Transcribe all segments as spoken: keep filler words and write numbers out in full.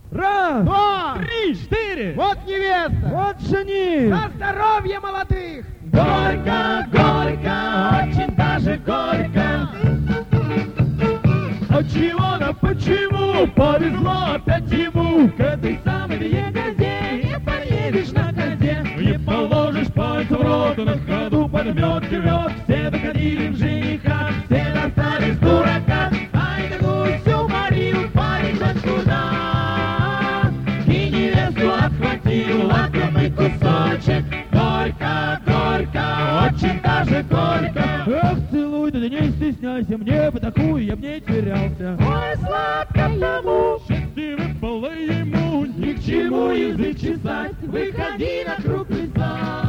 Раз, два, три, четыре. Вот невеста. Вот жених. За здоровье молодых. Горько, горько, очень даже горько. От чего да почему повезло опять ему к этой самой ягоде? Не поедешь на козе, не положишь пальца в рот, на ходу подмет живет. Все доходили в жениха, все достались дурака. Ай да гусь уморил, парень хоть куда. И невесту отхватил лакомый кусочек. Горько, горько, очень даже горько. Эх, целуй, да не стесняйся, мне бы такую я б не терялся. Ой, сладко тому, Счастье выпало ему, ни к чему язык чесать, выходи на круг леса.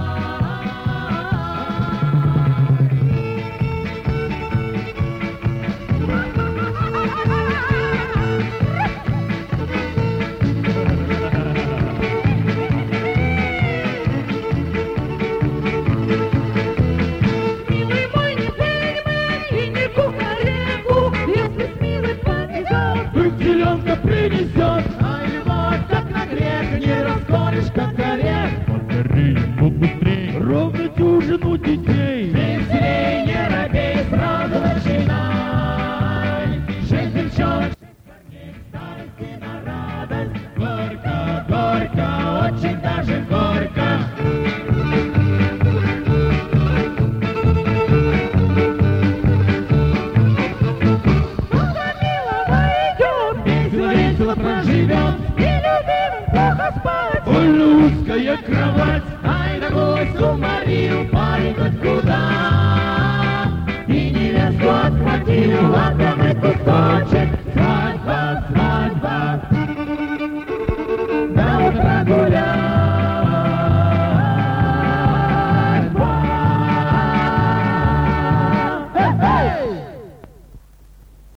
Милый мой, не пельмень и не кукарегу, если с милой повезет, пусть зеленка принесет. А любовь как на грех, не расколешь, как орех. Подари ему быстрей, ровно дюжину детей. Веселей, не робей, сразу начинай. Шесть девчонок, шесть парней, старости на радость. Горько, горько, очень даже горько. Много милого идет, весело, весело проживет. И любимым плохо спать. Больно узкая кровать. Ай да гусь уморил, парень хоть куда. И невесту отхватил лакомый кусочек.